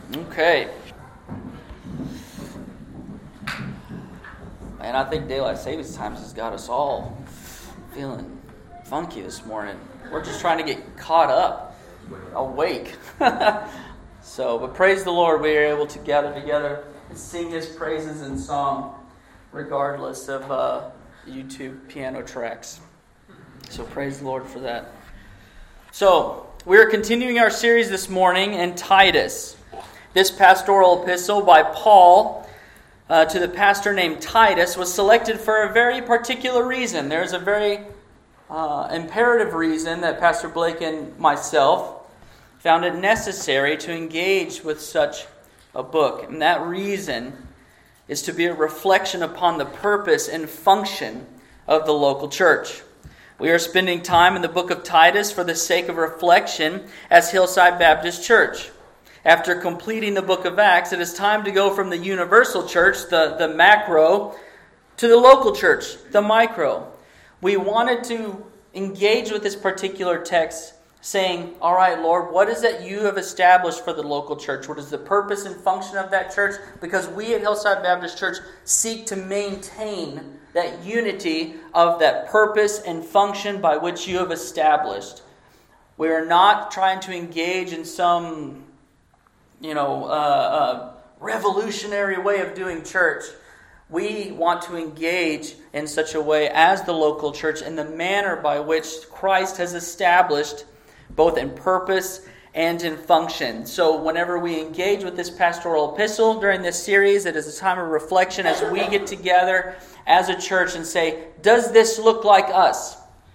Okay. Man, I think daylight savings times has got us all feeling funky this morning. We're just trying to get caught up, awake. But praise the Lord, we are able to gather together and sing His praises in song, regardless of YouTube piano tracks. So praise the Lord for that. So, we are continuing our series this morning in Titus. This pastoral epistle by Paul to the pastor named Titus was selected for a very particular reason. There's a very imperative reason that Pastor Blake and myself found it necessary to engage with such a book. And that reason is to be a reflection upon the purpose and function of the local church. We are spending time in the book of Titus for the sake of reflection as Hillside Baptist Church. After completing the book of Acts, it is time to go from the universal church, the macro, to the local church, the micro. We wanted to engage with this particular text saying, all right, Lord, what is it you have established for the local church? What is the purpose and function of that church? Because we at Hillside Baptist Church seek to maintain that unity of that purpose and function by which you have established. We are not trying to engage in some, revolutionary way of doing church. We want to engage in such a way as the local church in the manner by which Christ has established both in purpose and in function. So whenever we engage with this pastoral epistle during this series, it is a time of reflection as we get together as a church and say, does this look like us?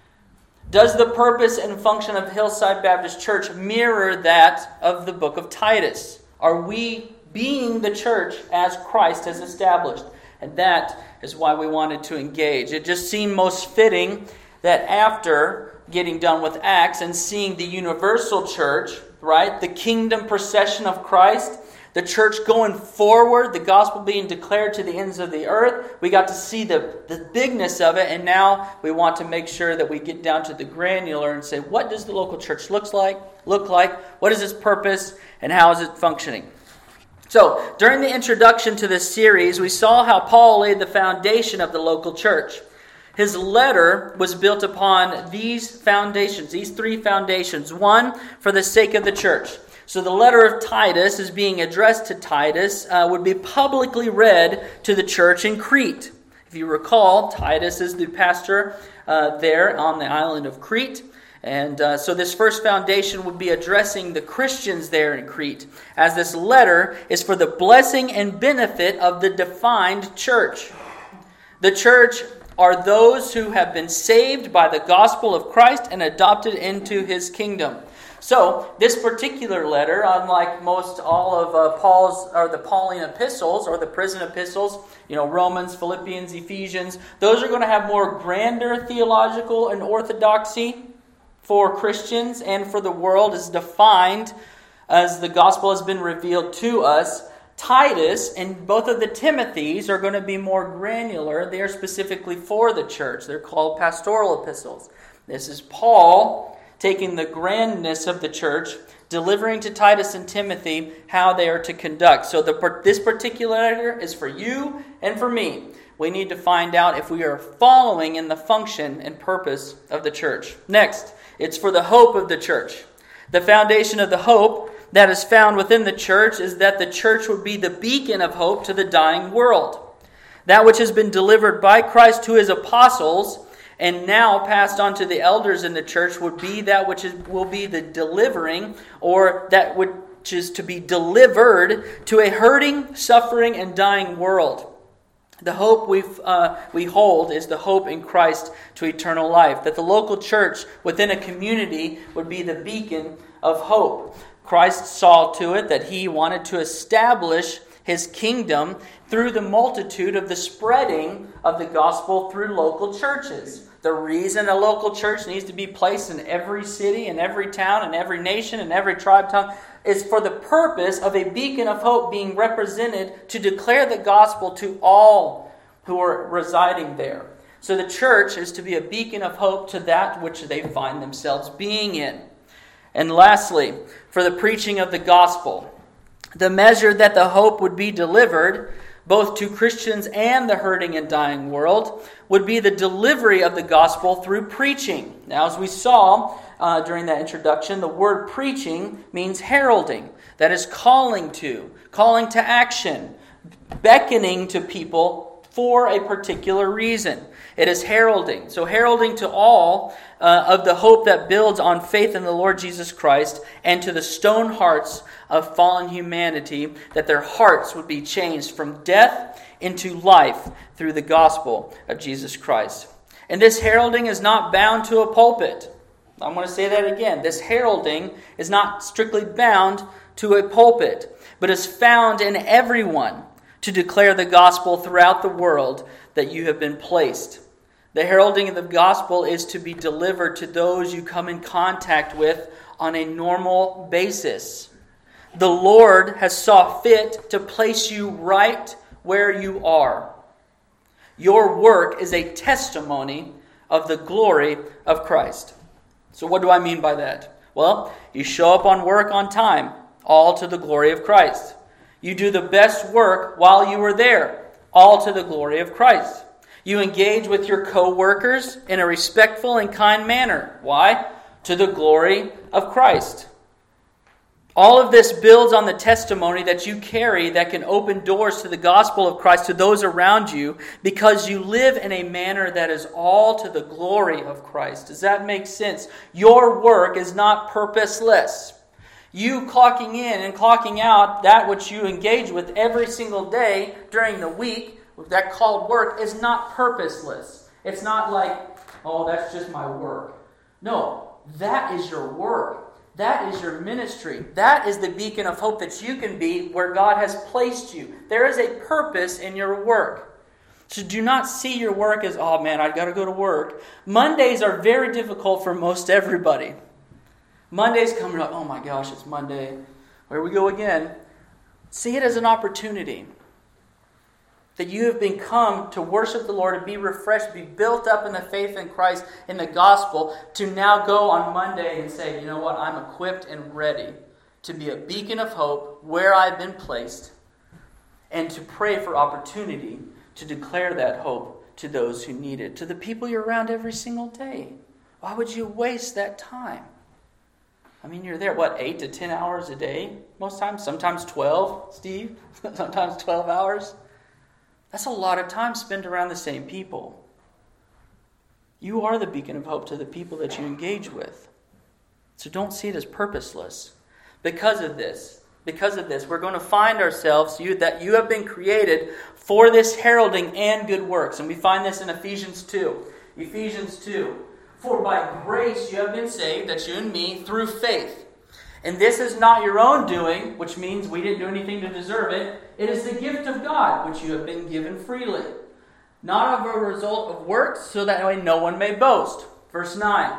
Does the purpose and function of Hillside Baptist Church mirror that of the book of Titus? Are we being the church as Christ has established? And that is why we wanted to engage. It just seemed most fitting that after getting done with Acts and seeing the universal church, right, the kingdom procession of Christ, the church going forward, the gospel being declared to the ends of the earth, we got to see the bigness of it, and now we want to make sure that we get down to the granular and say, what does the local church look like? What is its purpose, and how is it functioning? So, during the introduction to this series, we saw how Paul laid the foundation of the local church. His letter was built upon these foundations, these three foundations. One, for the sake of the church. So the letter of Titus is being addressed to Titus, would be publicly read to the church in Crete. If you recall, Titus is the pastor there on the island of Crete. And so this first foundation would be addressing the Christians there in Crete, as this letter is for the blessing and benefit of the defined church. The church are those who have been saved by the gospel of Christ and adopted into His kingdom. So, this particular letter, unlike most all of the Pauline epistles or the prison epistles, Romans, Philippians, Ephesians, those are going to have more grander theological and orthodoxy for Christians and for the world as defined as the gospel has been revealed to us. Titus and both of the Timothys are going to be more granular. They are specifically for the church. They're called pastoral epistles. This is Paul taking the grandness of the church, delivering to Titus and Timothy how they are to conduct. So this particular letter is for you and for me. We need to find out if we are following in the function and purpose of the church. Next, it's for the hope of the church. The foundation of the hope that is found within the church is that the church would be the beacon of hope to the dying world. That which has been delivered by Christ to His apostles and now passed on to the elders in the church would be that which will be the delivering, or that which is to be delivered to a hurting, suffering, and dying world. The hope we hold is the hope in Christ to eternal life. That the local church within a community would be the beacon of hope. Christ saw to it that He wanted to establish His kingdom through the multitude of the spreading of the gospel through local churches. The reason a local church needs to be placed in every city, in every town, in every nation, in every tribe tongue is for the purpose of a beacon of hope being represented to declare the gospel to all who are residing there. So the church is to be a beacon of hope to that which they find themselves being in. And lastly, for the preaching of the gospel. The measure that the hope would be delivered, both to Christians and the hurting and dying world, would be the delivery of the gospel through preaching. Now, as we saw during that introduction, the word preaching means heralding. That is calling to action, beckoning to people for a particular reason. It is heralding. So heralding to all of the hope that builds on faith in the Lord Jesus Christ, and to the stone hearts of fallen humanity, that their hearts would be changed from death into life through the gospel of Jesus Christ. And this heralding is not bound to a pulpit. I'm going to say that again. This heralding is not strictly bound to a pulpit, but is found in everyone to declare the gospel throughout the world that you have been placed. The heralding of the gospel is to be delivered to those you come in contact with on a normal basis. The Lord has saw fit to place you right where you are. Your work is a testimony of the glory of Christ. So what do I mean by that? Well, you show up on work on time, all to the glory of Christ. You do the best work while you were there, all to the glory of Christ. You engage with your co-workers in a respectful and kind manner. Why? To the glory of Christ. All of this builds on the testimony that you carry that can open doors to the gospel of Christ to those around you, because you live in a manner that is all to the glory of Christ. Does that make sense? Your work is not purposeless. You clocking in and clocking out that which you engage with every single day during the week, that called work, is not purposeless. It's not like, oh, that's just my work. No, that is your work. That is your ministry. That is the beacon of hope that you can be where God has placed you. There is a purpose in your work. So do not see your work as, oh man, I've got to go to work. Mondays are very difficult for most everybody. Mondays coming up, oh my gosh, it's Monday. Here we go again. See it as an opportunity that you have been come to worship the Lord and be refreshed, be built up in the faith in Christ, in the gospel, to now go on Monday and say, you know what, I'm equipped and ready to be a beacon of hope where I've been placed, and to pray for opportunity to declare that hope to those who need it, to the people you're around every single day. Why would you waste that time? I mean, you're there, 8 to 10 hours a day most times? Sometimes 12, Steve? Sometimes 12 hours? That's a lot of time spent around the same people. You are the beacon of hope to the people that you engage with. So don't see it as purposeless. Because of this, we're going to find ourselves, that you have been created for this heralding and good works. And we find this in Ephesians 2. Ephesians 2. For by grace you have been saved, that's you and me, through faith. And this is not your own doing, which means we didn't do anything to deserve it. It is the gift of God, which you have been given freely. Not of a result of works, so that way no one may boast. Verse 9.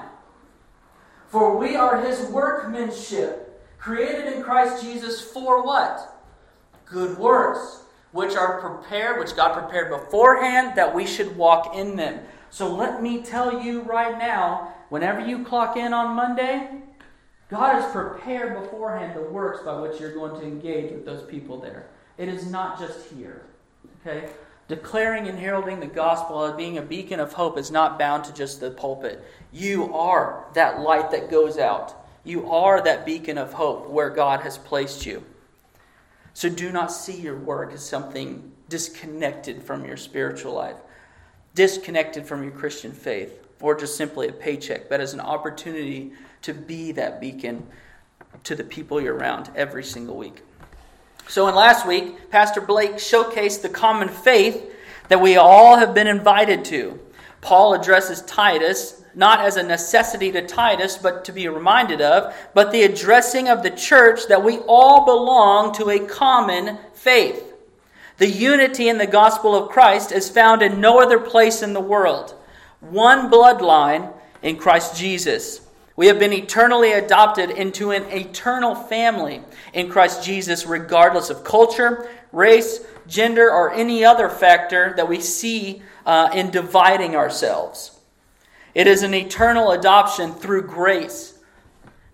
For we are His workmanship, created in Christ Jesus for what? Good works, which God prepared beforehand that we should walk in them. So let me tell you right now, whenever you clock in on Monday, God has prepared beforehand the works by which you're going to engage with those people there. It is not just here. Okay? Declaring and heralding the gospel as being a beacon of hope is not bound to just the pulpit. You are that light that goes out. You are that beacon of hope where God has placed you. So do not see your work as something disconnected from your spiritual life, disconnected from your Christian faith, or just simply a paycheck, but as an opportunity to be that beacon to the people you're around every single week. So in last week, Pastor Blake showcased the common faith that we all have been invited to. Paul addresses Titus not as a necessity to Titus, but to be reminded of, but the addressing of the church that we all belong to a common faith. The unity in the gospel of Christ is found in no other place in the world. One bloodline in Christ Jesus. We have been eternally adopted into an eternal family in Christ Jesus, regardless of culture, race, gender, or any other factor that we see in dividing ourselves. It is an eternal adoption through grace.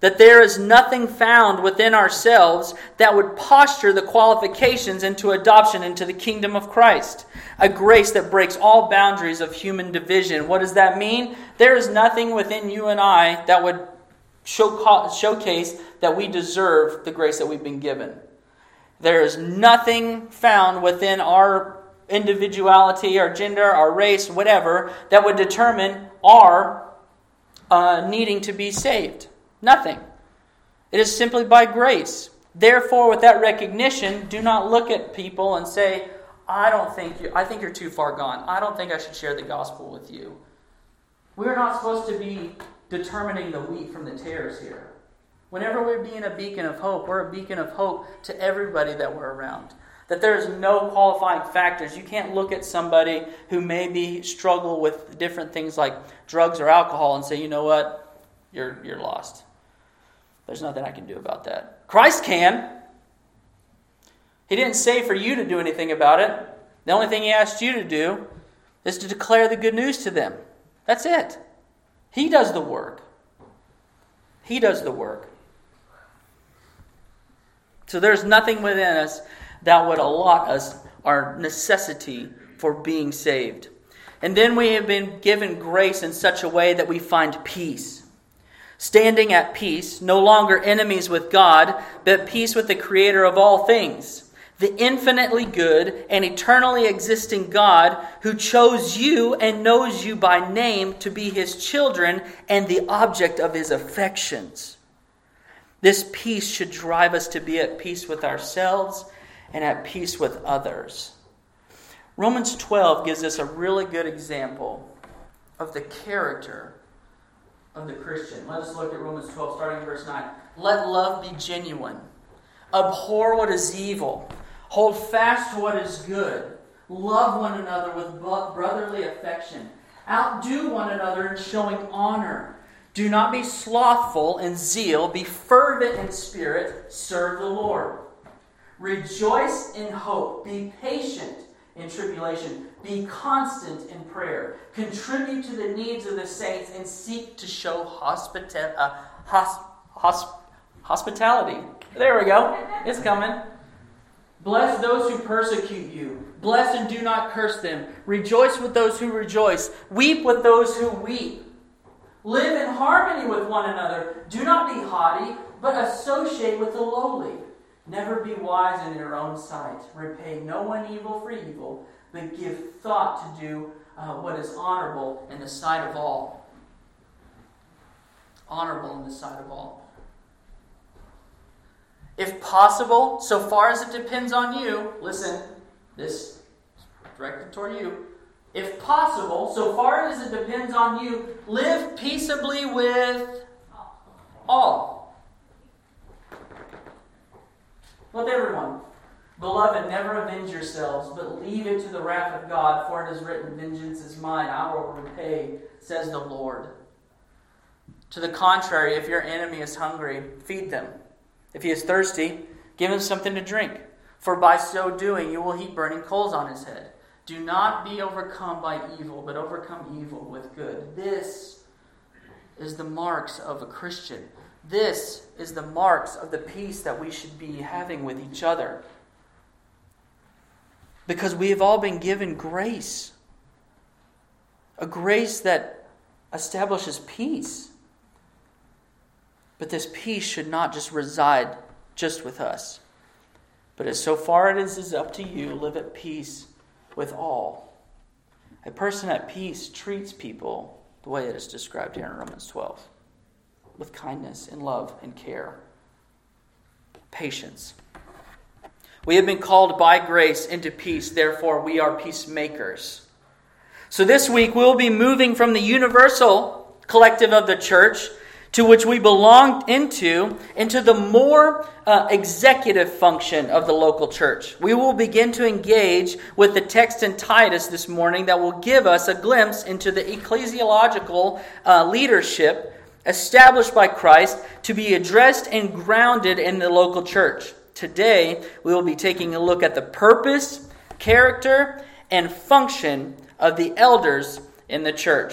that there is nothing found within ourselves that would posture the qualifications into adoption into the kingdom of Christ. A grace that breaks all boundaries of human division. What does that mean? There is nothing within you and I that would showcase that we deserve the grace that we've been given. There is nothing found within our individuality, our gender, our race, whatever, that would determine our needing to be saved. Nothing. It is simply by grace. Therefore, with that recognition, do not look at people and say, I think you're too far gone. I don't think I should share the gospel with you. We're not supposed to be determining the wheat from the tares here. Whenever we're being a beacon of hope, we're a beacon of hope to everybody that we're around. That there is no qualifying factors. You can't look at somebody who maybe struggle with different things like drugs or alcohol and say, you know what, you're lost. There's nothing I can do about that. Christ can. He didn't say for you to do anything about it. The only thing He asked you to do is to declare the good news to them. That's it. He does the work. He does the work. So there's nothing within us that would allot us our necessity for being saved. And then we have been given grace in such a way that we find peace. Standing at peace, no longer enemies with God, but peace with the Creator of all things, the infinitely good and eternally existing God who chose you and knows you by name to be His children and the object of His affections. This peace should drive us to be at peace with ourselves and at peace with others. Romans 12 gives us a really good example of the character of the Christian. Let us look at Romans 12, starting in verse 9. Let love be genuine. Abhor what is evil. Hold fast to what is good. Love one another with brotherly affection. Outdo one another in showing honor. Do not be slothful in zeal. Be fervent in spirit. Serve the Lord. Rejoice in hope. Be patient in tribulation. Be constant in prayer. Contribute to the needs of the saints and seek to show hospitality. There we go. It's coming. Bless those who persecute you. Bless and do not curse them. Rejoice with those who rejoice. Weep with those who weep. Live in harmony with one another. Do not be haughty, but associate with the lowly. Never be wise in your own sight. Repay no one evil for evil, but give thought to do what is honorable in the sight of all. Honorable in the sight of all. If possible, so far as it depends on you, listen, this is directed toward you. If possible, so far as it depends on you, live peaceably with all. With everyone. Beloved, never avenge yourselves, but leave it to the wrath of God, for it is written, vengeance is mine, I will repay, says the Lord. To the contrary, if your enemy is hungry, feed them. If he is thirsty, give him something to drink. For by so doing, you will heap burning coals on his head. Do not be overcome by evil, but overcome evil with good. This is the marks of a Christian. This is the marks of the peace that we should be having with each other. Because we have all been given grace. A grace that establishes peace. But this peace should not just reside just with us. But as so far as it is up to you, live at peace with all. A person at peace treats people the way it is described here in Romans 12. With kindness and love and care. Patience. We have been called by grace into peace, therefore we are peacemakers. So this week we'll be moving from the universal collective of the church to which we belong into the more executive function of the local church. We will begin to engage with the text in Titus this morning that will give us a glimpse into the ecclesiological leadership established by Christ to be addressed and grounded in the local church. Today, we will be taking a look at the purpose, character, and function of the elders in the church.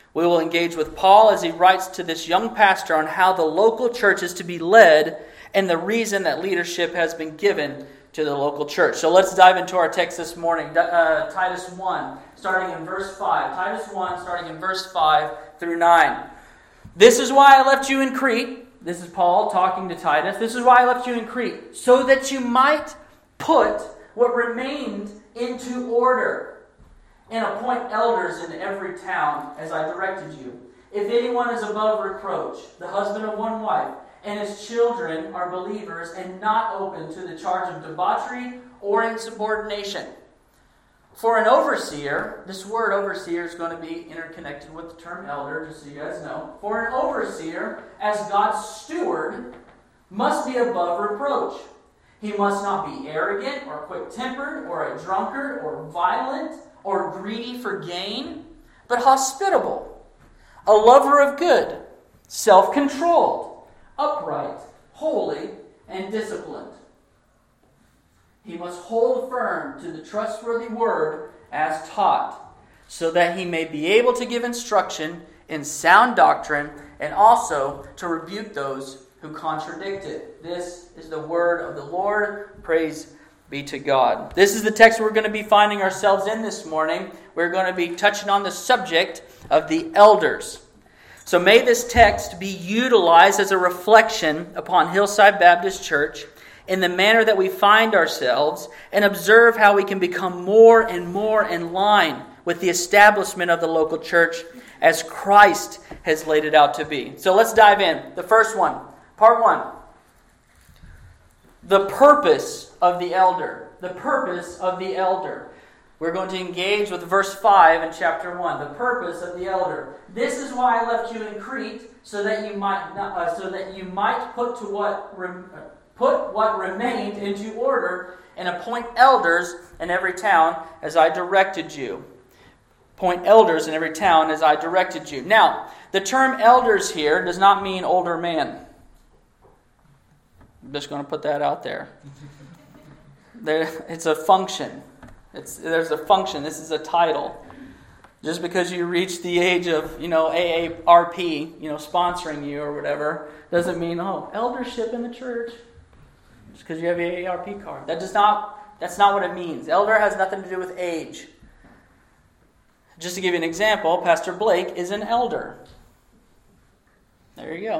We will engage with Paul as he writes to this young pastor on how the local church is to be led and the reason that leadership has been given to the local church. So let's dive into our text this morning. Titus 1, starting in verse 5. Titus 1, starting in verse 5 through 9. This is why I left you in Crete. This is Paul talking to Titus. This is why I left you in Crete, so that you might put what remained into order and appoint elders in every town as I directed you. If anyone is above reproach, the husband of one wife, and his children are believers and not open to the charge of debauchery or insubordination. For an overseer, this word overseer is going to be interconnected with the term elder, just so you guys know. For an overseer, as God's steward, must be above reproach. He must not be arrogant or quick-tempered or a drunkard or violent or greedy for gain, but hospitable, a lover of good, self-controlled, upright, holy, and disciplined. He must hold firm to the trustworthy word as taught, so that he may be able to give instruction in sound doctrine and also to rebuke those who contradict it. This is the word of the Lord. Praise be to God. This is the text we're going to be finding ourselves in this morning. We're going to be touching on the subject of the elders. So may this text be utilized as a reflection upon Hillside Baptist Church in the manner that we find ourselves, and observe how we can become more and more in line with the establishment of the local church as Christ has laid it out to be. So let's dive in. The first one, part 1. The purpose of the elder. The purpose of the elder. We're going to engage with verse 5 in chapter 1. The purpose of the elder. This is why I left you in Crete, so that you might put what remained into order and appoint elders in every town as I directed you. Appoint elders in every town as I directed you. Now, the term elders here does not mean older man. I'm just going to put that out there. It's a function. There's a function. This is a title. Just because you reach the age of, AARP, sponsoring you or whatever, doesn't mean, eldership in the church. Just because you have your AARP card. That's not what it means. Elder has nothing to do with age. Just to give you an example, Pastor Blake is an elder. There you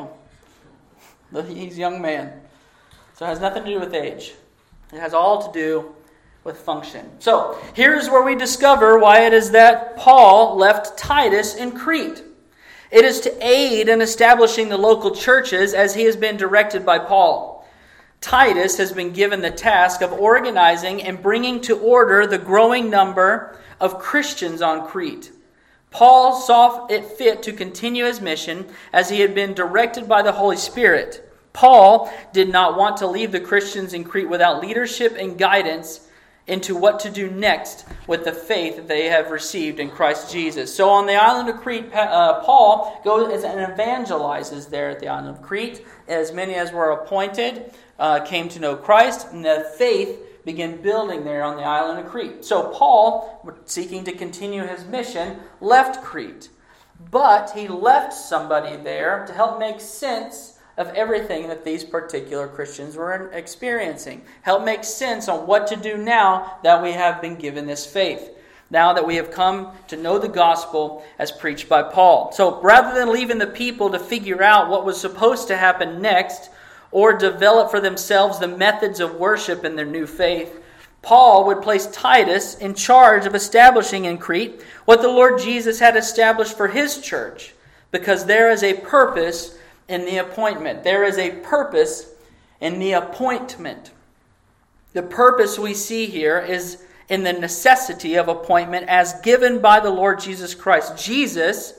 go. He's a young man. So it has nothing to do with age. It has all to do with function. So here's where we discover why it is that Paul left Titus in Crete. It is to aid in establishing the local churches as he has been directed by Paul. Titus has been given the task of organizing and bringing to order the growing number of Christians on Crete. Paul saw it fit to continue his mission as he had been directed by the Holy Spirit. Paul did not want to leave the Christians in Crete without leadership and guidance into what to do next with the faith that they have received in Christ Jesus. So on the island of Crete, Paul goes and evangelizes there at the island of Crete. As many as were appointed came to know Christ, and the faith began building there on the island of Crete. So Paul, seeking to continue his mission, left Crete. But he left somebody there to help make sense of everything that these particular Christians were experiencing. Help make sense on what to do now that we have been given this faith. Now that we have come to know the gospel as preached by Paul. So rather than leaving the people to figure out what was supposed to happen next, or develop for themselves the methods of worship in their new faith, Paul would place Titus in charge of establishing in Crete what the Lord Jesus had established for his church, because there is a purpose in the appointment. There is a purpose in the appointment. The purpose we see here is in the necessity of appointment as given by the Lord Jesus Christ. Jesus,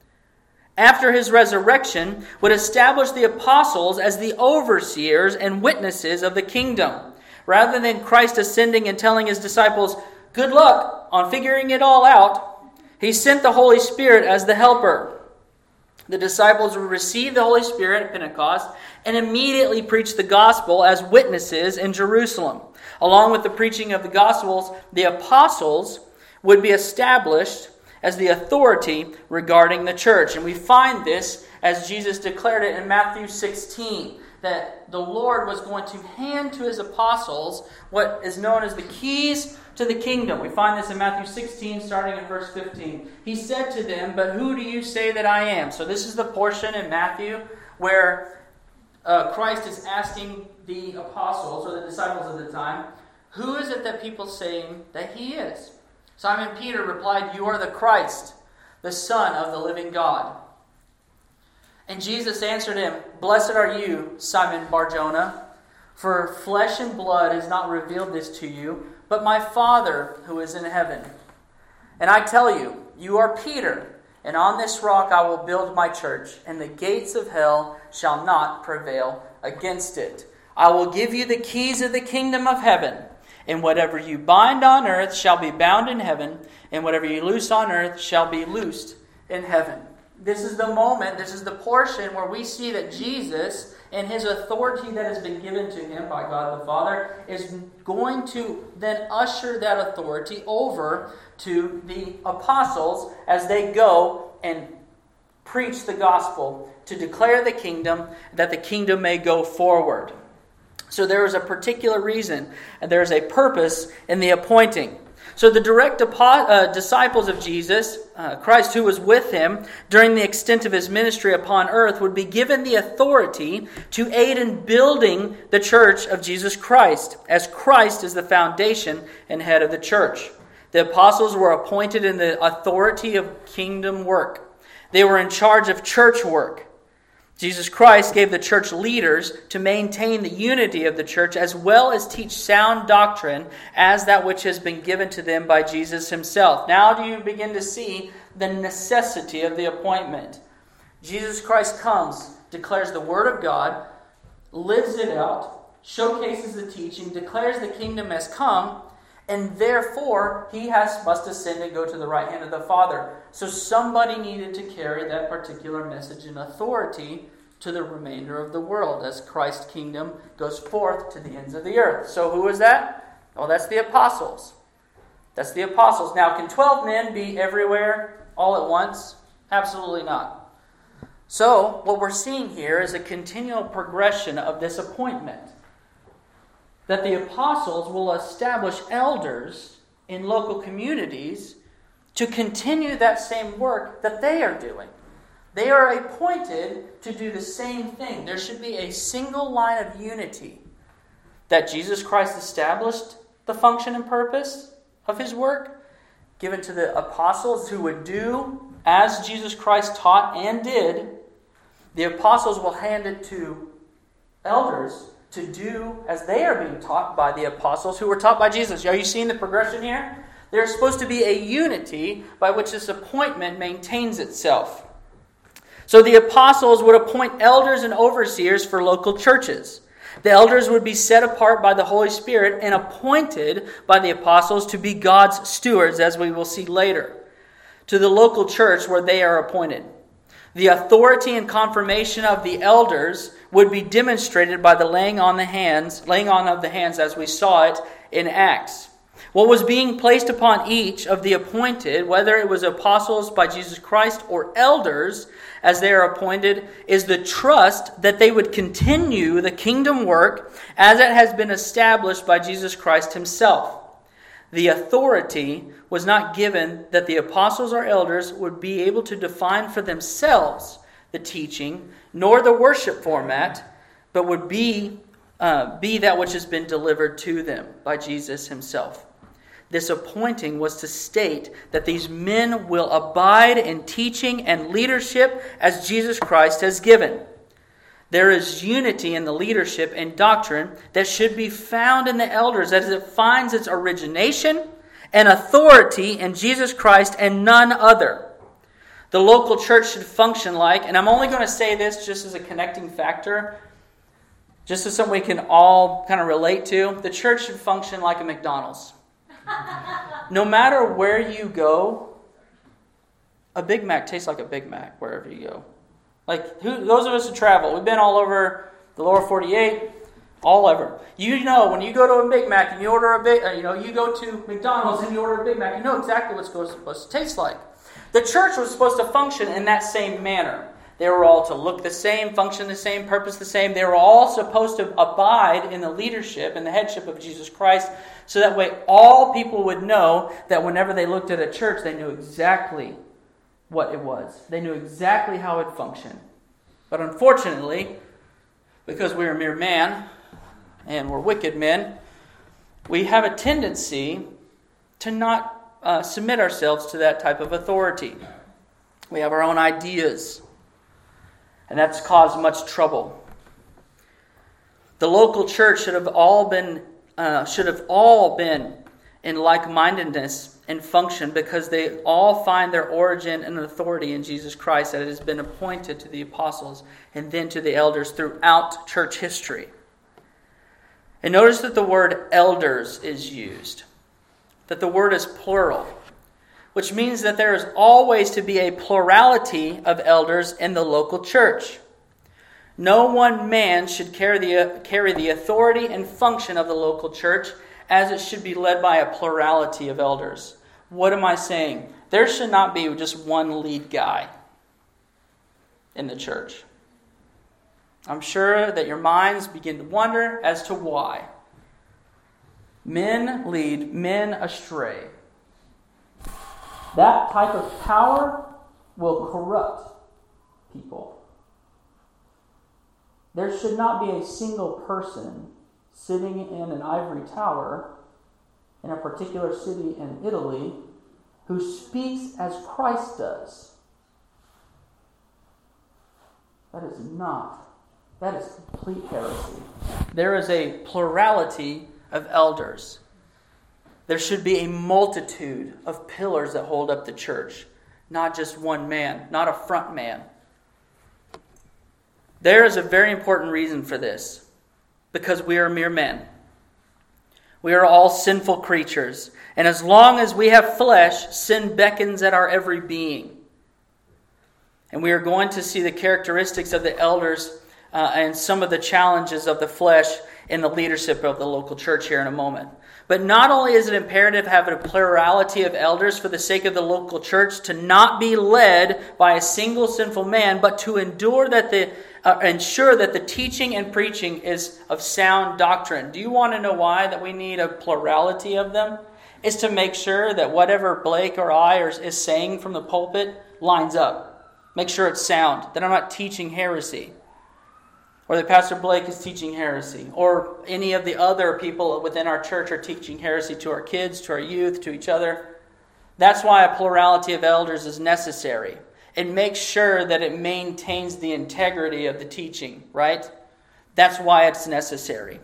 after his resurrection, would establish the apostles as the overseers and witnesses of the kingdom. Rather than Christ ascending and telling his disciples, good luck on figuring it all out, he sent the Holy Spirit as the helper. The disciples would receive the Holy Spirit at Pentecost and immediately preach the gospel as witnesses in Jerusalem. Along with the preaching of the gospels, the apostles would be established as the authority regarding the church. And we find this as Jesus declared it in Matthew 16, that the Lord was going to hand to his apostles what is known as the keys to the kingdom. We find this in Matthew 16, starting in verse 15. He said to them, "But who do you say that I am?" So this is the portion in Matthew where Christ is asking the apostles, or the disciples at the time, "Who is it that people saying that he is?" Simon Peter replied, "You are the Christ, the Son of the living God." And Jesus answered him, "Blessed are you, Simon Bar-Jonah, for flesh and blood has not revealed this to you, but my Father who is in heaven. And I tell you, you are Peter, and on this rock I will build my church, and the gates of hell shall not prevail against it. I will give you the keys of the kingdom of heaven, and whatever you bind on earth shall be bound in heaven, and whatever you loose on earth shall be loosed in heaven." This is the moment, this is the portion where we see that Jesus, and his authority that has been given to him by God the Father, is going to then usher that authority over to the apostles as they go and preach the gospel to declare the kingdom, that the kingdom may go forward. So there is a particular reason, and there is a purpose in the appointing. So the direct disciples of Jesus, Christ, who was with him during the extent of his ministry upon earth, would be given the authority to aid in building the church of Jesus Christ, as Christ is the foundation and head of the church. The apostles were appointed in the authority of kingdom work. They were in charge of church work. Jesus Christ gave the church leaders to maintain the unity of the church, as well as teach sound doctrine as that which has been given to them by Jesus himself. Now do you begin to see the necessity of the appointment? Jesus Christ comes, declares the Word of God, lives it out, showcases the teaching, declares the kingdom has come, and therefore he must ascend and go to the right hand of the Father. So somebody needed to carry that particular message and authority to the remainder of the world as Christ's kingdom goes forth to the ends of the earth. So who is that? Well, that's the apostles. That's the apostles. Now, can 12 men be everywhere all at once? Absolutely not. So what we're seeing here is a continual progression of this appointment. That the apostles will establish elders in local communities to continue that same work that they are doing. They are appointed to do the same thing. There should be a single line of unity. That Jesus Christ established the function and purpose of his work, given to the apostles who would do as Jesus Christ taught and did. The apostles will hand it to elders to do as they are being taught by the apostles who were taught by Jesus. Are you seeing the progression here? There's supposed to be a unity by which this appointment maintains itself. So the apostles would appoint elders and overseers for local churches. The elders would be set apart by the Holy Spirit and appointed by the apostles to be God's stewards, as we will see later, to the local church where they are appointed. The authority and confirmation of the elders would be demonstrated by the laying on of the hands as we saw it in Acts. What was being placed upon each of the appointed, whether it was apostles by Jesus Christ or elders as they are appointed, is the trust that they would continue the kingdom work as it has been established by Jesus Christ himself. The authority was not given that the apostles or elders would be able to define for themselves the teaching, nor the worship format, but would be that which has been delivered to them by Jesus himself. This appointing was to state that these men will abide in teaching and leadership as Jesus Christ has given. There is unity in the leadership and doctrine that should be found in the elders as it finds its origination and authority in Jesus Christ and none other. The local church should function like, and I'm only going to say this just as a connecting factor, just as something we can all kind of relate to, the church should function like a McDonald's. No matter where you go, a Big Mac tastes like a Big Mac wherever you go. Like those of us who travel, we've been all over the lower 48, all over. You know, when you go to a Big Mac and you order you go to McDonald's and you order a Big Mac, you know exactly what it's supposed to taste like. The church was supposed to function in that same manner. They were all to look the same, function the same, purpose the same. They were all supposed to abide in the leadership and the headship of Jesus Christ, so that way all people would know that whenever they looked at a church, they knew exactly what it was. They knew exactly how it functioned. But unfortunately, because we're mere man and we're wicked men, we have a tendency to not submit ourselves to that type of authority. We have our own ideas, and that's caused much trouble. The local church should have all been in like-mindedness and function, because they all find their origin and authority in Jesus Christ, that it has been appointed to the apostles and then to the elders throughout church history. And notice that the word elders is used, that the word is plural, which means that there is always to be a plurality of elders in the local church. No one man should carry the authority and function of the local church, as it should be led by a plurality of elders. What am I saying? There should not be just one lead guy in the church. I'm sure that your minds begin to wonder as to why. Men lead men astray. That type of power will corrupt people. There should not be a single person sitting in an ivory tower in a particular city in Italy who speaks as Christ does. That is complete heresy. There is a plurality of elders. There should be a multitude of pillars that hold up the church, not just one man, not a front man. There is a very important reason for this, because we are mere men. We are all sinful creatures, and as long as we have flesh, sin beckons at our every being. And we are going to see the characteristics of the elders and some of the challenges of the flesh in the leadership of the local church here in a moment. But not only is it imperative to have a plurality of elders for the sake of the local church to not be led by a single sinful man, but to ensure that the teaching and preaching is of sound doctrine. Do you want to know why that we need a plurality of them? It's to make sure that whatever Blake or I is saying from the pulpit lines up. Make sure it's sound, that I'm not teaching heresy, or that Pastor Blake is teaching heresy, or any of the other people within our church are teaching heresy to our kids, to our youth, to each other. That's why a plurality of elders is necessary. It makes sure that it maintains the integrity of the teaching, right? That's why it's necessary.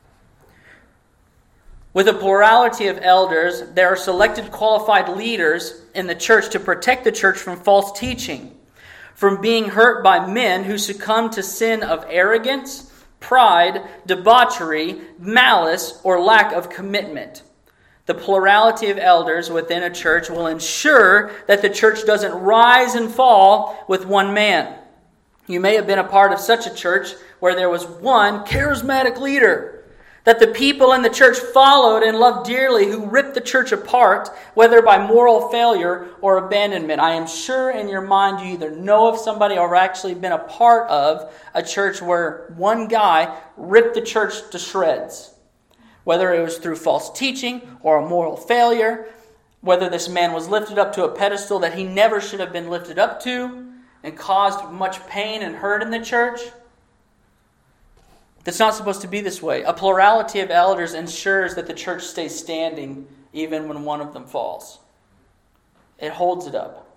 With a plurality of elders, there are selected qualified leaders in the church to protect the church from false teaching, from being hurt by men who succumb to sin of arrogance, pride, debauchery, malice, or lack of commitment. The plurality of elders within a church will ensure that the church doesn't rise and fall with one man. You may have been a part of such a church where there was one charismatic leader that the people in the church followed and loved dearly, who ripped the church apart, whether by moral failure or abandonment. I am sure in your mind you either know of somebody or actually been a part of a church where one guy ripped the church to shreds. Whether it was through false teaching or a moral failure, whether this man was lifted up to a pedestal that he never should have been lifted up to and caused much pain and hurt in the church. It's not supposed to be this way. A plurality of elders ensures that the church stays standing even when one of them falls. It holds it up,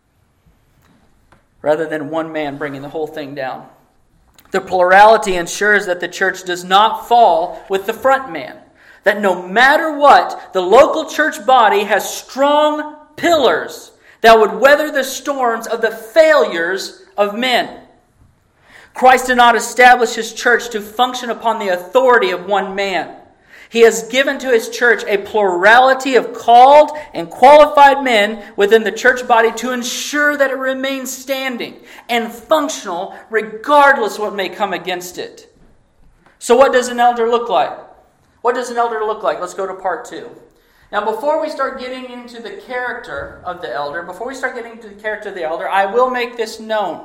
rather than one man bringing the whole thing down. The plurality ensures that the church does not fall with the front man. That no matter what, the local church body has strong pillars that would weather the storms of the failures of men. Christ did not establish His church to function upon the authority of one man. He has given to His church a plurality of called and qualified men within the church body to ensure that it remains standing and functional regardless what may come against it. So what does an elder look like? What does an elder look like? Let's go to part 2. Now, before we start getting into the character of the elder, I will make this known.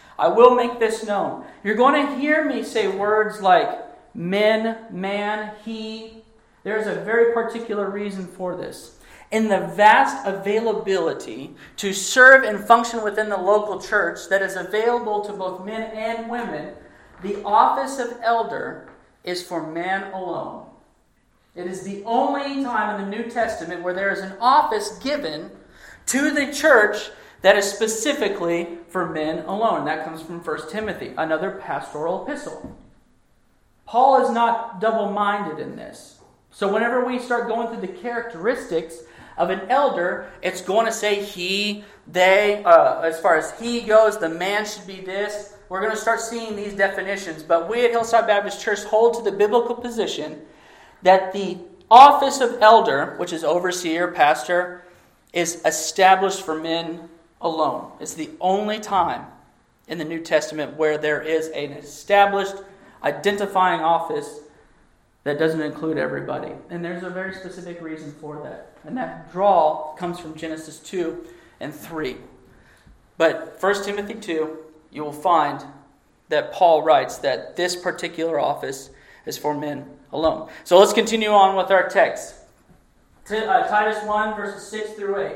You're going to hear me say words like men, man, he. There's a very particular reason for this. In the vast availability to serve and function within the local church that is available to both men and women, the office of elder is for man alone. It is the only time in the New Testament where there is an office given to the church that is specifically for men alone. That comes from 1 Timothy, another pastoral epistle. Paul is not double-minded in this. So whenever we start going through the characteristics of an elder, it's going to say he, they. As far as he goes, the man should be this. We're going to start seeing these definitions. But we at Hillside Baptist Church hold to the biblical position that the office of elder, which is overseer, pastor, is established for men alone. It's the only time in the New Testament where there is an established, identifying office that doesn't include everybody. And there's a very specific reason for that. And that draw comes from Genesis 2 and 3. But 1 Timothy 2, you will find that Paul writes that this particular office is for men alone. So let's continue on with our text. Titus 1, verses 6 through 8.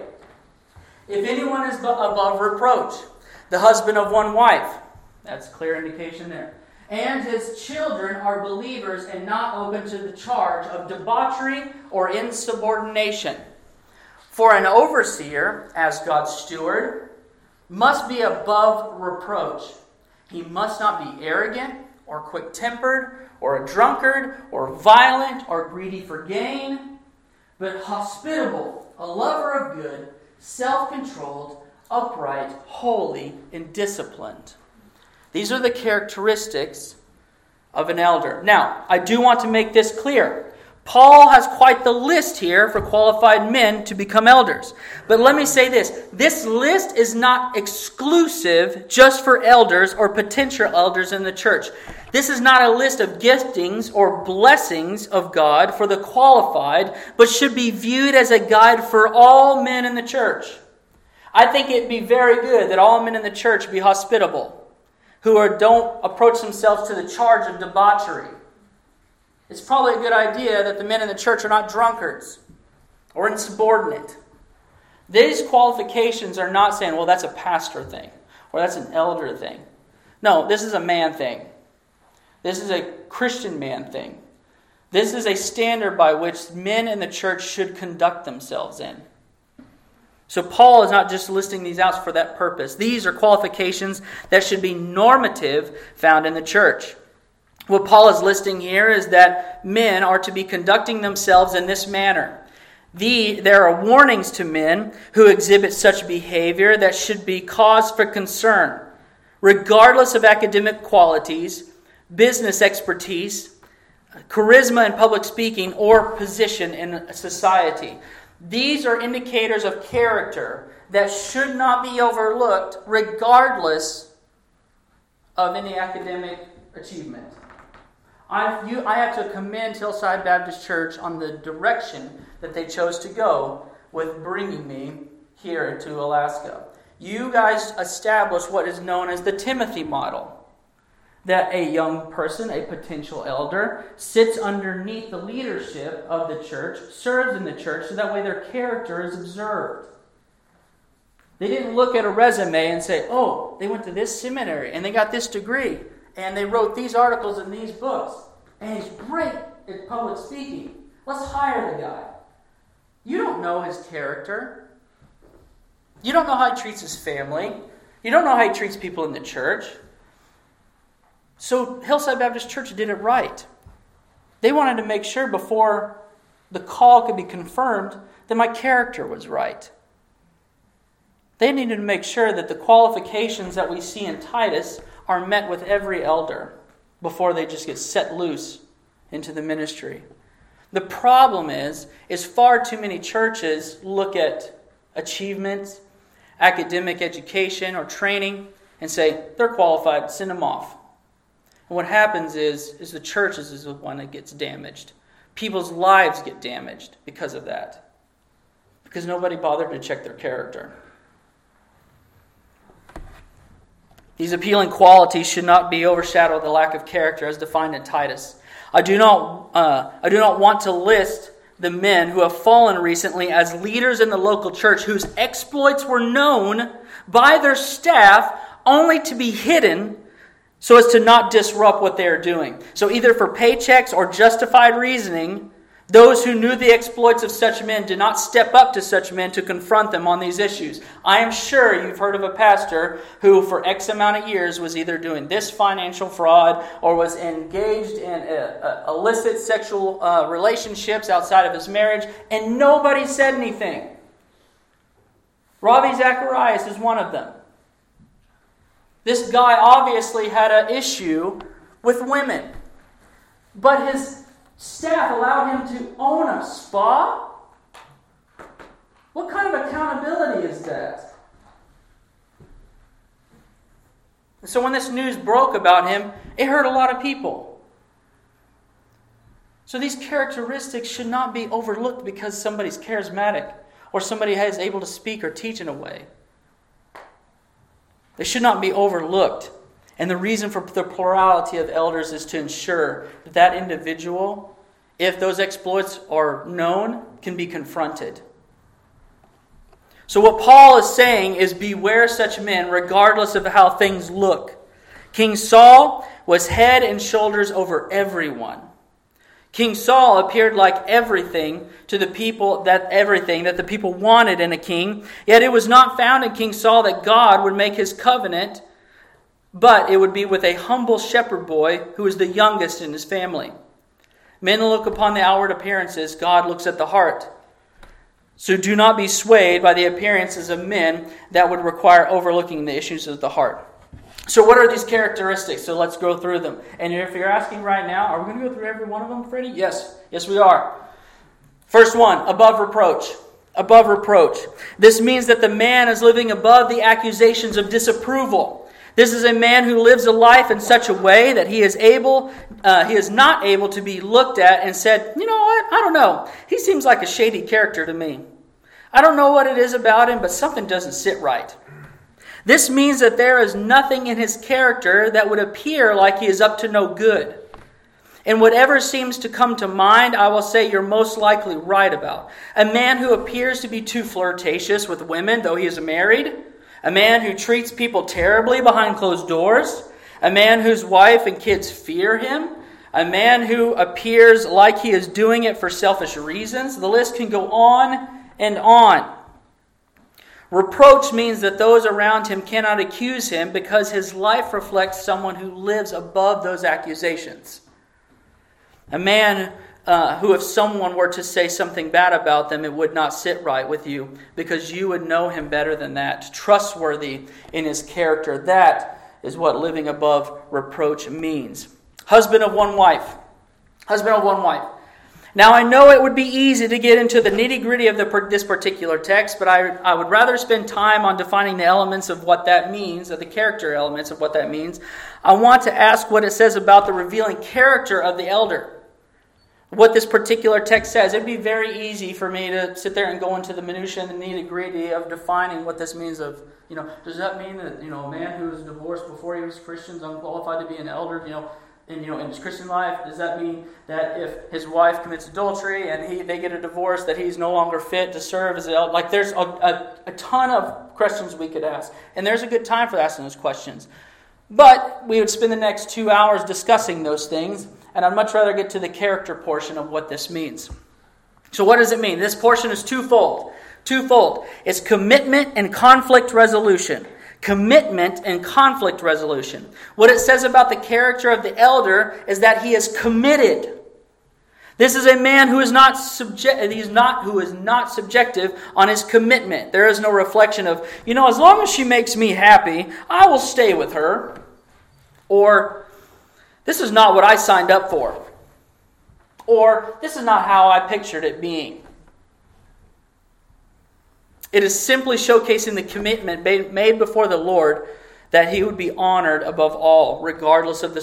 If anyone is above reproach, the husband of one wife, that's a clear indication there, and his children are believers and not open to the charge of debauchery or insubordination. For an overseer, as God's steward, must be above reproach. He must not be arrogant or quick-tempered or a drunkard or violent or greedy for gain, but hospitable, a lover of good, self-controlled, upright, holy, and disciplined. These are the characteristics of an elder. Now, I do want to make this clear. Paul has quite the list here for qualified men to become elders. But let me say this. This list is not exclusive just for elders or potential elders in the church. This is not a list of giftings or blessings of God for the qualified, but should be viewed as a guide for all men in the church. I think it'd be very good that all men in the church be hospitable, who don't approach themselves to the charge of debauchery. It's probably a good idea that the men in the church are not drunkards or insubordinate. These qualifications are not saying, well, that's a pastor thing or that's an elder thing. No, this is a man thing. This is a Christian man thing. This is a standard by which men in the church should conduct themselves in. So Paul is not just listing these out for that purpose. These are qualifications that should be normative found in the church. What Paul is listing here is that men are to be conducting themselves in this manner. There are warnings to men who exhibit such behavior that should be cause for concern, regardless of academic qualities, business expertise, charisma in public speaking, or position in society. These are indicators of character that should not be overlooked regardless of any academic achievement. I have to commend Hillside Baptist Church on the direction that they chose to go with bringing me here to Alaska. You guys established what is known as the Timothy model. That a young person, a potential elder, sits underneath the leadership of the church, serves in the church, so that way their character is observed. They didn't look at a resume and say, oh, they went to this seminary and they got this degree and they wrote these articles in these books and he's great at public speaking. Let's hire the guy. You don't know his character. You don't know how he treats his family. You don't know how he treats people in the church. So Hillside Baptist Church did it right. They wanted to make sure before the call could be confirmed that my character was right. They needed to make sure that the qualifications that we see in Titus are met with every elder before they just get set loose into the ministry. The problem is far too many churches look at achievements, academic education, or training and say, they're qualified, send them off. And what happens is the church is the one that gets damaged. People's lives get damaged because of that. Because nobody bothered to check their character. These appealing qualities should not be overshadowed the lack of character as defined in Titus. I do not want to list the men who have fallen recently as leaders in the local church whose exploits were known by their staff only to be hidden so as to not disrupt what they are doing. So either for paychecks or justified reasoning, those who knew the exploits of such men did not step up to such men to confront them on these issues. I am sure you've heard of a pastor who for X amount of years was either doing this financial fraud or was engaged in illicit sexual relationships outside of his marriage, and nobody said anything. Ravi Zacharias is one of them. This guy obviously had an issue with women, but his staff allowed him to own a spa? What kind of accountability is that? And so when this news broke about him, it hurt a lot of people. So these characteristics should not be overlooked because somebody's charismatic or somebody is able to speak or teach in a way. They should not be overlooked. And the reason for the plurality of elders is to ensure that that individual, if those exploits are known, can be confronted. So what Paul is saying is beware such men regardless of how things look. King Saul was head and shoulders over everyone. King Saul appeared like everything to the people that the people wanted in a king. Yet it was not found in King Saul that God would make his covenant, but it would be with a humble shepherd boy who was the youngest in his family. Men look upon the outward appearances, God looks at the heart. So do not be swayed by the appearances of men that would require overlooking the issues of the heart. So what are these characteristics? So let's go through them. And if you're asking right now, are we going to go through every one of them, Freddie? Yes. Yes, we are. First one, above reproach. Above reproach. This means that the man is living above the accusations of disapproval. This is a man who lives a life in such a way that he is not able to be looked at and said, you know what, I don't know. He seems like a shady character to me. I don't know what it is about him, but something doesn't sit right. This means that there is nothing in his character that would appear like he is up to no good. And whatever seems to come to mind, I will say you're most likely right about. A man who appears to be too flirtatious with women, though he is married. A man who treats people terribly behind closed doors. A man whose wife and kids fear him. A man who appears like he is doing it for selfish reasons. The list can go on and on. Reproach means that those around him cannot accuse him because his life reflects someone who lives above those accusations. A man who, if someone were to say something bad about them, it would not sit right with you because you would know him better than that. Trustworthy in his character. That is what living above reproach means. Husband of one wife. Husband of one wife. Now, I know it would be easy to get into the nitty-gritty of this particular text, but I would rather spend time on defining the elements of what that means, or the character elements of what that means. I want to ask what it says about the revealing character of the elder. What this particular text says. It'd be very easy for me to sit there and go into the minutiae and the nitty-gritty of defining what this means of, does that mean that, a man who was divorced before he was Christian is unqualified to be an elder, in his Christian life? Does that mean that if his wife commits adultery and they get a divorce, that he's no longer fit to serve as an elder? Like, there's a ton of questions we could ask. And there's a good time for asking those questions. But we would spend the next 2 hours discussing those things, and I'd much rather get to the character portion of what this means. So what does it mean? This portion is twofold. It's commitment and conflict resolution. Commitment and conflict resolution. What it says about the character of the elder is that he is committed. This is a man who is not subjective on his commitment. There is no reflection of, as long as she makes me happy, I will stay with her. Or, this is not what I signed up for. Or, this is not how I pictured it being. It is simply showcasing the commitment made before the Lord that he would be honored above all, regardless of the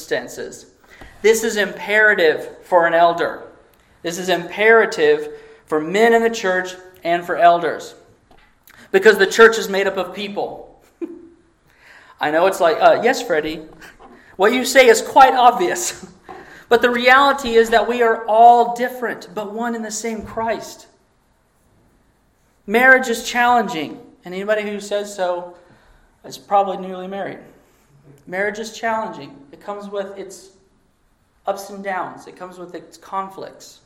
circumstances. This is imperative for an elder. This is imperative for men in the church and for elders. Because the church is made up of people. I know it's like, yes, Freddie, what you say is quite obvious. But the reality is that we are all different, but one and the same Christ. Marriage is challenging, and anybody who says so is probably newly married. Marriage is challenging. It comes with its ups and downs. It comes with its conflicts.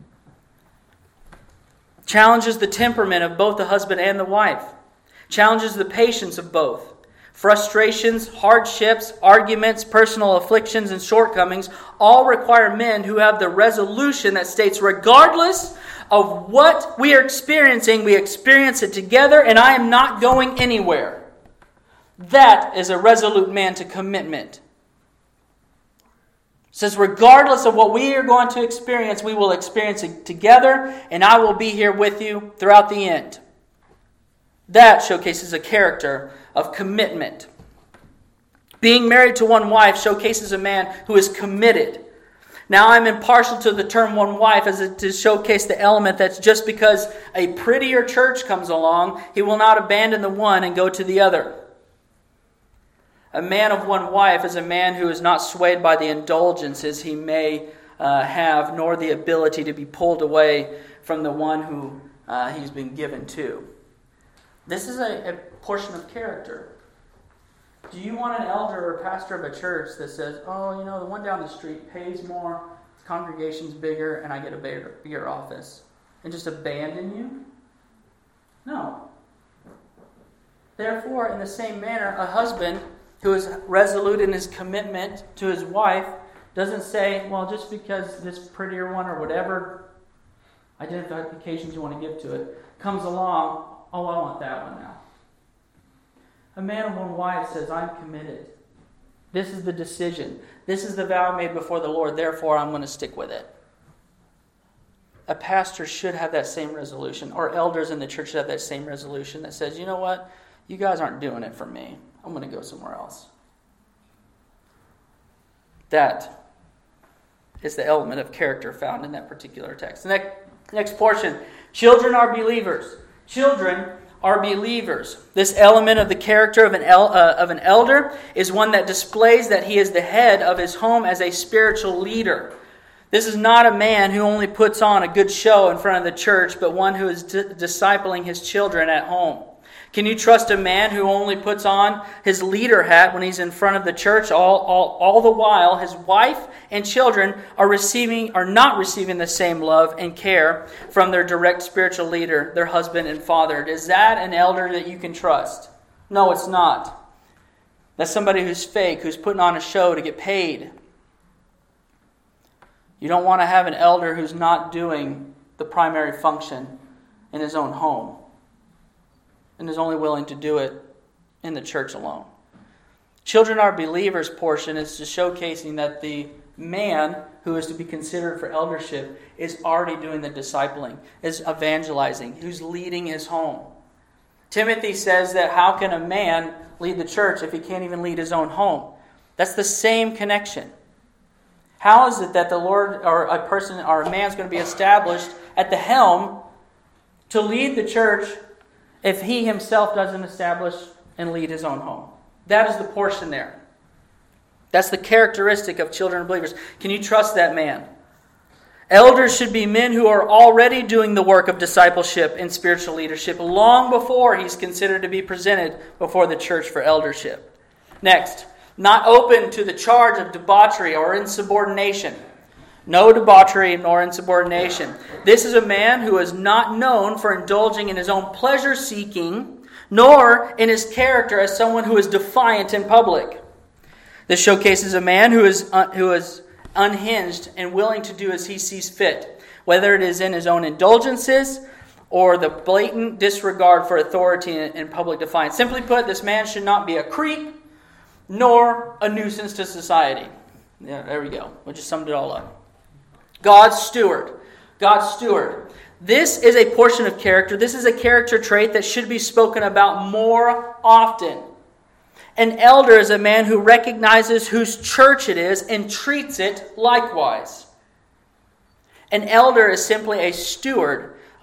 Challenges the temperament of both the husband and the wife. Challenges the patience of both. Frustrations, hardships, arguments, personal afflictions, and shortcomings all require men who have the resolution that states, regardless of what we are experiencing, we experience it together, and I am not going anywhere. That is a resolute man to commitment. It says, regardless of what we are going to experience, we will experience it together, and I will be here with you throughout the end. That showcases a character of commitment. Being married to one wife showcases a man who is committed. Now, I'm impartial to the term one wife as to showcase the element that's just because a prettier church comes along, he will not abandon the one and go to the other. A man of one wife is a man who is not swayed by the indulgences he may have, nor the ability to be pulled away from the one who he's been given to. This is a portion of character. Do you want an elder or pastor of a church that says, oh, you know, the one down the street pays more, the congregation's bigger, and I get a bigger office, and just abandon you? No. Therefore, in the same manner, a husband who is resolute in his commitment to his wife doesn't say, well, just because this prettier one or whatever identifications you want to give to it comes along, oh, I want that one now. A man of one wife says, I'm committed. This is the decision. This is the vow I made before the Lord. Therefore, I'm going to stick with it. A pastor should have that same resolution, or elders in the church should have that same resolution that says, you know what? You guys aren't doing it for me. I'm going to go somewhere else. That is the element of character found in that particular text. The next portion, children are believers. Children are believers. This element of the character of an elder is one that displays that he is the head of his home as a spiritual leader. This is not a man who only puts on a good show in front of the church, but one who is discipling his children at home. Can you trust a man who only puts on his leader hat when he's in front of the church, all the while his wife and children are not receiving the same love and care from their direct spiritual leader, their husband and father? Is that an elder that you can trust? No, it's not. That's somebody who's fake, who's putting on a show to get paid. You don't want to have an elder who's not doing the primary function in his own home and is only willing to do it in the church alone. Children are believers portion is just showcasing that the man who is to be considered for eldership is already doing the discipling, is evangelizing, who's leading his home. Timothy says that how can a man lead the church if he can't even lead his own home? That's the same connection. How is it that the Lord or a person or a man is going to be established at the helm to lead the church if he himself doesn't establish and lead his own home? That is the portion there. That's the characteristic of children of believers. Can you trust that man? Elders should be men who are already doing the work of discipleship and spiritual leadership long before he's considered to be presented before the church for eldership. Next, not open to the charge of debauchery or insubordination. No debauchery nor insubordination. This is a man who is not known for indulging in his own pleasure-seeking, nor in his character as someone who is defiant in public. This showcases a man who is unhinged and willing to do as he sees fit, whether it is in his own indulgences or the blatant disregard for authority and public defiance. Simply put, this man should not be a creep nor a nuisance to society. Yeah, there we go. We just summed it all up. God's steward. God's steward. This is a portion of character. This is a character trait that should be spoken about more often. An elder is a man who recognizes whose church it is and treats it likewise. An elder is simply a steward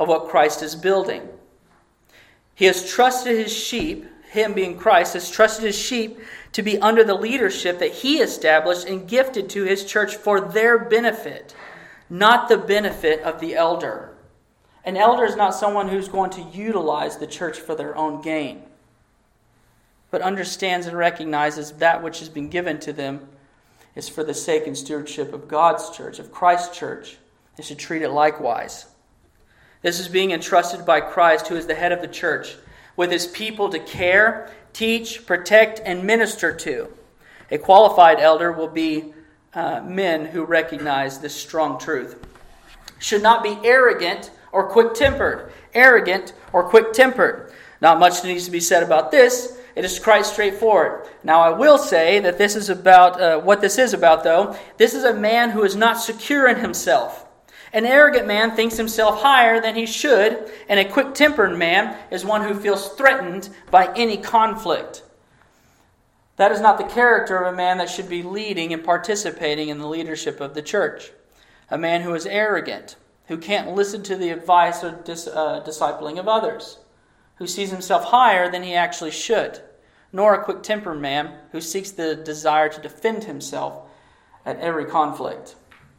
of what Christ is building. He has trusted his sheep, him being Christ, has trusted his sheep to be under the leadership that he established and gifted to his church for their benefit, not the benefit of the elder. An elder is not someone who's going to utilize the church for their own gain, but understands and recognizes that which has been given to them is for the sake and stewardship of God's church, of Christ's church. They should treat it likewise. This is being entrusted by Christ, who is the head of the church, with his people to care, teach, protect, and minister to. A qualified elder will be men who recognize this strong truth. Should not be arrogant or quick-tempered. Arrogant or quick-tempered. Not much needs to be said about this. It is quite straightforward. Now I will say that this is about, what this is about though, this is a man who is not secure in himself. An arrogant man thinks himself higher than he should, and a quick-tempered man is one who feels threatened by any conflict. That is not the character of a man that should be leading and participating in the leadership of the church. A man who is arrogant, who can't listen to the advice or discipling of others, who sees himself higher than he actually should, nor a quick-tempered man who seeks the desire to defend himself at every conflict.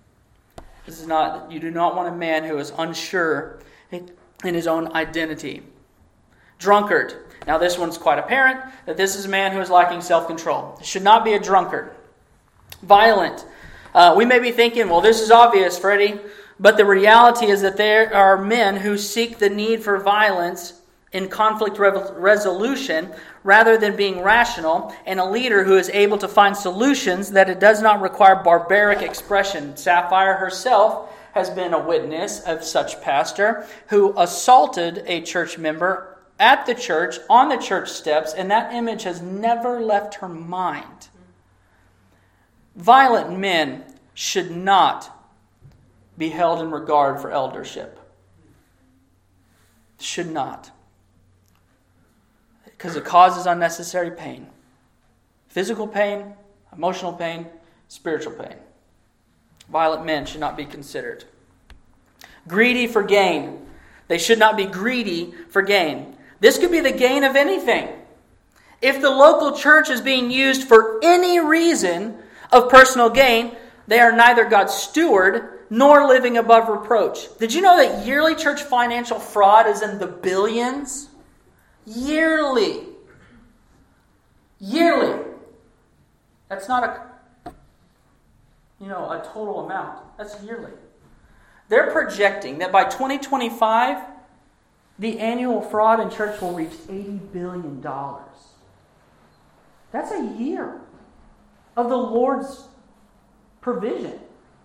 You do not want a man who is unsure in his own identity. Drunkard. Now this one's quite apparent that this is a man who is lacking self-control. It should not be a drunkard. Violent. We may be thinking, well, this is obvious, Freddie, but the reality is that there are men who seek the need for violence in conflict resolution rather than being rational, and a leader who is able to find solutions that it does not require barbaric expression. Sapphire herself has been a witness of such pastor who assaulted a church member at the church, on the church steps, and that image has never left her mind. Violent men should not be held in regard for eldership. Should not. Because it causes unnecessary pain. Physical pain, emotional pain, spiritual pain. Violent men should not be considered. Greedy for gain. They should not be greedy for gain. This could be the gain of anything. If the local church is being used for any reason of personal gain, they are neither God's steward nor living above reproach. Did you know that yearly church financial fraud is in the billions? Yearly. That's not a total amount. That's yearly. They're projecting that by 2025, the annual fraud in church will reach $80 billion. That's a year of the Lord's provision.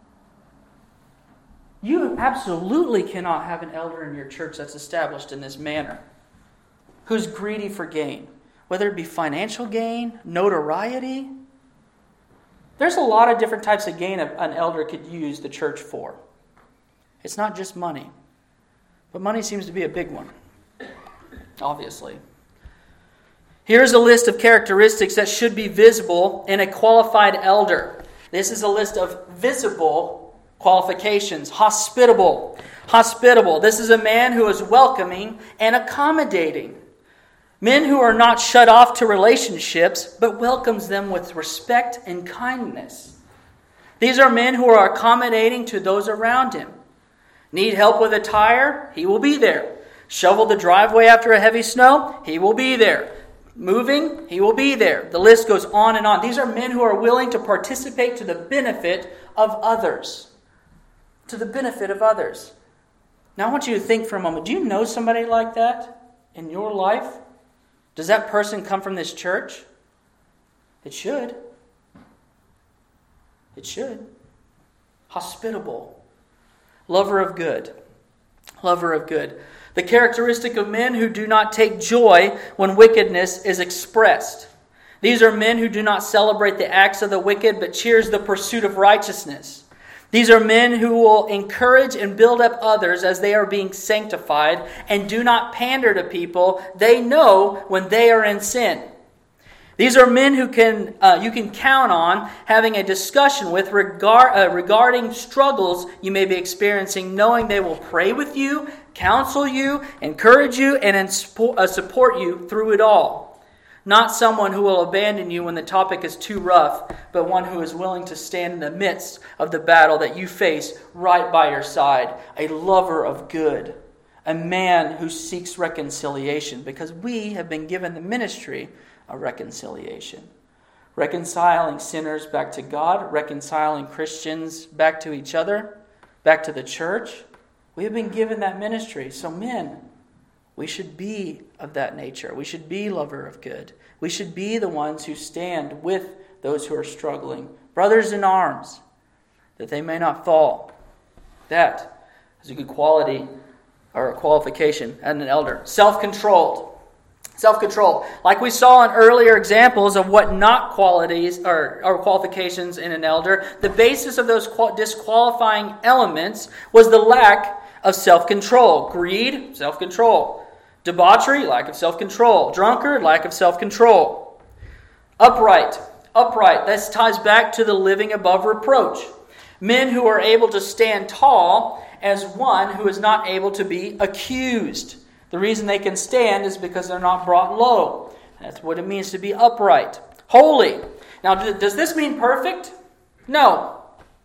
You absolutely cannot have an elder in your church that's established in this manner, who's greedy for gain, whether it be financial gain, notoriety. There's a lot of different types of gain an elder could use the church for. It's not just money, but money seems to be a big one, obviously. Here's a list of characteristics that should be visible in a qualified elder. This is a list of visible qualifications. Hospitable. This is a man who is welcoming and accommodating. Men who are not shut off to relationships, but welcomes them with respect and kindness. These are men who are accommodating to those around him. Need help with a tire? He will be there. Shovel the driveway after a heavy snow? He will be there. Moving? He will be there. The list goes on and on. These are men who are willing to participate to the benefit of others. To the benefit of others. Now I want you to think for a moment. Do you know somebody like that in your life? Does that person come from this church? It should. It should. Hospitable. Lover of good. Lover of good. The characteristic of men who do not take joy when wickedness is expressed. These are men who do not celebrate the acts of the wicked, but cheers the pursuit of righteousness. These are men who will encourage and build up others as they are being sanctified and do not pander to people they know when they are in sin. These are men who you can count on having a discussion with regarding struggles you may be experiencing, knowing they will pray with you, counsel you, encourage you, and support you through it all. Not someone who will abandon you when the topic is too rough, but one who is willing to stand in the midst of the battle that you face right by your side. A lover of good. A man who seeks reconciliation, because we have been given the ministry of reconciliation. Reconciling sinners back to God, reconciling Christians back to each other, back to the church. We have been given that ministry. So men, we should be of that nature. We should be lover of good. We should be the ones who stand with those who are struggling. Brothers in arms, that they may not fall. That is a good quality or a qualification and an elder. Self-controlled. Self-control. Like we saw in earlier examples of what not qualities or qualifications in an elder, the basis of those disqualifying elements was the lack of self-control. Greed, self-control. Debauchery, lack of self-control. Drunkard, lack of self-control. Upright. Upright. This ties back to the living above reproach. Men who are able to stand tall as one who is not able to be accused. The reason they can stand is because they're not brought low. That's what it means to be upright. Holy. Now, does this mean perfect? No.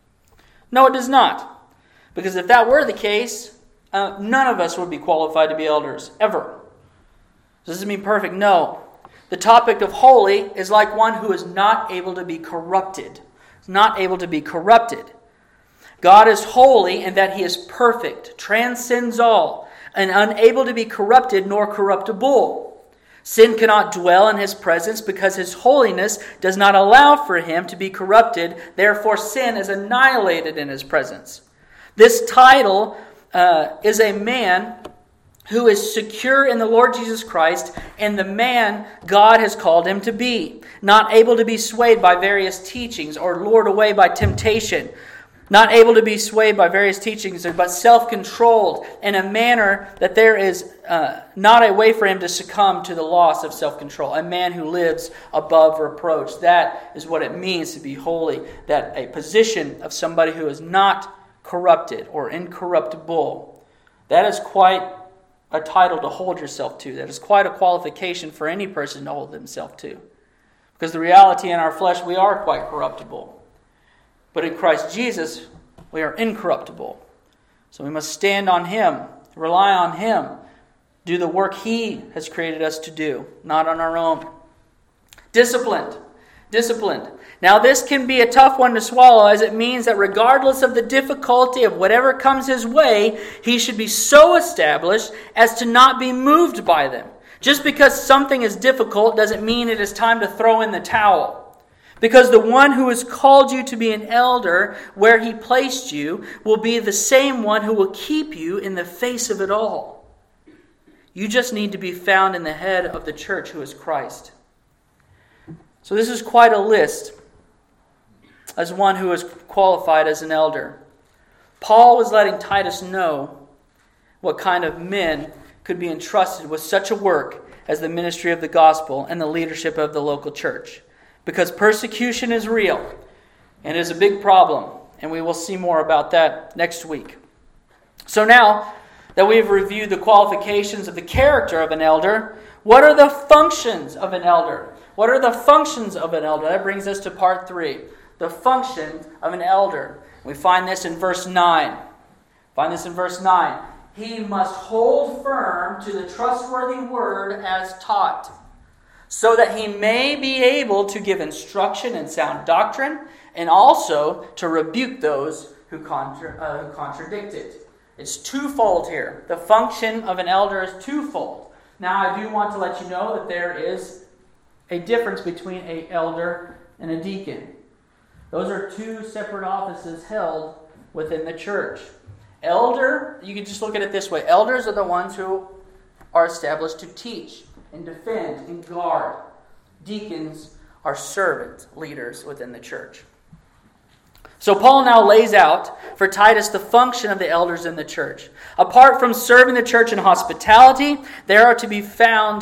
No, it does not. Because if that were the case, none of us would be qualified to be elders, ever. Does this mean perfect? No. The topic of holy is like one who is not able to be corrupted. Not able to be corrupted. God is holy in that He is perfect, transcends all, and unable to be corrupted nor corruptible. Sin cannot dwell in His presence because His holiness does not allow for Him to be corrupted. Therefore, sin is annihilated in His presence. This title is a man who is secure in the Lord Jesus Christ and the man God has called him to be, not able to be swayed by various teachings or lured away by temptation. Not able to be swayed by various teachings, but self-controlled in a manner that there is not a way for him to succumb to the loss of self-control. A man who lives above reproach. That is what it means to be holy. That a position of somebody who is not corrupted or incorruptible. That is quite a title to hold yourself to. That is quite a qualification for any person to hold themselves to. Because the reality in our flesh, we are quite corruptible. But in Christ Jesus, we are incorruptible. So we must stand on Him, rely on Him, do the work He has created us to do, not on our own. Disciplined. Disciplined. Now this can be a tough one to swallow, as it means that regardless of the difficulty of whatever comes his way, he should be so established as to not be moved by them. Just because something is difficult doesn't mean it is time to throw in the towel. Because the one who has called you to be an elder where He placed you will be the same one who will keep you in the face of it all. You just need to be found in the head of the church, who is Christ. So this is quite a list as one who is qualified as an elder. Paul was letting Titus know what kind of men could be entrusted with such a work as the ministry of the gospel and the leadership of the local church. Because persecution is real and is a big problem. And we will see more about that next week. So now that we've reviewed the qualifications of the character of an elder, what are the functions of an elder? What are the functions of an elder? That brings us to part 3. The function of an elder. We find this in verse 9. He must hold firm to the trustworthy word as taught, so that he may be able to give instruction in sound doctrine, and also to rebuke those who contradict it. It's twofold here. The function of an elder is twofold. Now, I do want to let you know that there is a difference between an elder and a deacon. Those are two separate offices held within the church. Elder, you can just look at it this way. Elders are the ones who are established to teach and defend and guard. Deacons are servant leaders within the church. So Paul now lays out for Titus the function of the elders in the church. Apart from serving the church in hospitality, there are to be found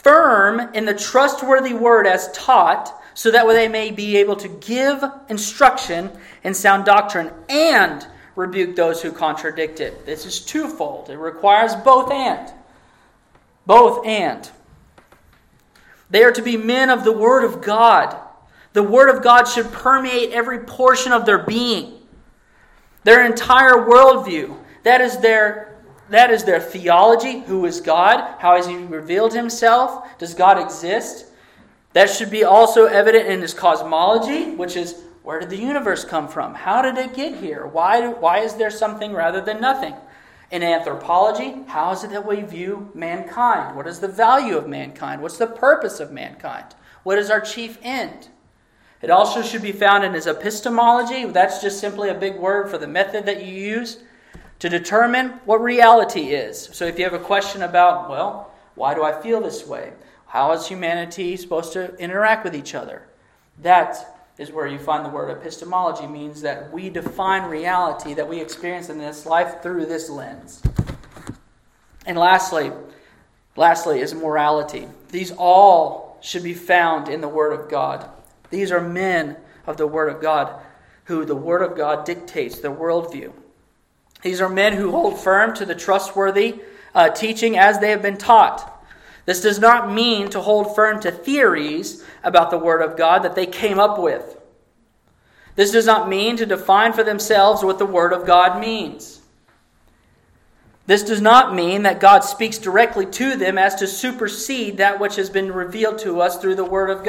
firm in the trustworthy word as taught, so that they may be able to give instruction in sound doctrine and rebuke those who contradict it. This is twofold. It requires both and. Both and. They are to be men of the Word of God. The Word of God should permeate every portion of their being. Their entire worldview. That is their theology. Who is God? How has He revealed Himself? Does God exist? That should be also evident in His cosmology, which is, where did the universe come from? How did it get here? Why is there something rather than nothing? In anthropology, how is it that we view mankind? What is the value of mankind? What's the purpose of mankind? What is our chief end? It also should be found in His epistemology. That's just simply a big word for the method that you use to determine what reality is. So if you have a question about, well, why do I feel this way? How is humanity supposed to interact with each other? That is where you find the word epistemology. Means that we define reality that we experience in this life through this lens. And lastly is morality. These all should be found in the Word of God. These are men of the Word of God who the Word of God dictates their worldview. These are men who hold firm to the trustworthy teaching as they have been taught. This does not mean to hold firm to theories about the Word of God that they came up with. This does not mean to define for themselves what the Word of God means. This does not mean that God speaks directly to them as to supersede that which has been revealed to us through the Word of God.